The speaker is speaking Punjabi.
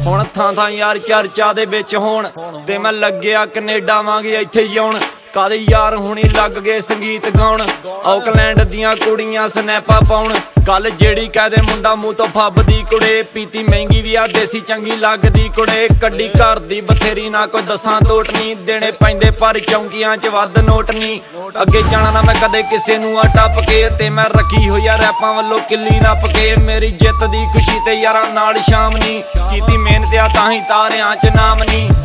ਹੁਣ ਥਾਂ ਯਾਰ ਚਰਚਾ ਦੇ ਵਿੱਚ ਹੋਣ ਤੇ ਮੈਂ ਲੱਗਿਆ ਕੈਨੇਡਾ ਵਾਂਗੇ ਇੱਥੇ ਆਉਣ। ਕਾਦੇ ਯਾਰ ਹੁਣੀ ਲੱਗ ਗਏ ਸੰਗੀਤ ਗਾਉਣ, ਆਕਲੈਂਡ ਦੀਆਂ ਕੁੜੀਆਂ ਸਨੈਪਾਂ ਪਾਉਣ। ਗੱਲ ਜਿਹੜੀ ਕਹਦੇ ਮੁੰਡਾ ਮੂੰਹ ਤੋਂ ਫੱਬਦੀ ਕੁੜੇ, ਪੀਤੀ ਮਹਿੰਗੀ ਵੀ ਆ ਦੇਸੀ ਚੰਗੀ ਲੱਗਦੀ ਕੁੜੇ। ਕੱਢੀ ਘਰ ਦੀ ਬਥੇਰੀ ਨਾ ਕੋਈ ਦਸਾਂ ਤੋਟ ਨੀ, ਦੇਣੇ ਪੈਂਦੇ ਪਰ ਚੌਂਕੀਆਂ 'ਚ ਵੱਧ ਨੋਟ ਨੀ। ਅੱਗੇ ਜਾਣਾ ਨਾ ਮੈਂ ਕਦੇ ਕਿਸੇ ਨੂੰ ਆ ਟੱਪ ਕੇ, ਤੇ ਮੈਂ ਰੱਖੀ ਹੋਈ ਆ ਰੈਪਾਂ ਵੱਲੋਂ ਕਿੱਲੀ ਨੱਪ ਕੇ। ਮੇਰੀ ਜਿੱਤ ਦੀ ਖੁਸ਼ੀ ਤੇ ਯਾਰਾਂ ਨਾਲ ਸ਼ਾਮ ਨੀ, ਕੀਤੀ ਮਿਹਨਤ ਆ ਤਾਂ ਹੀ ਤਾਰਿਆਂ 'ਚ ਨਾਮ ਨੀ।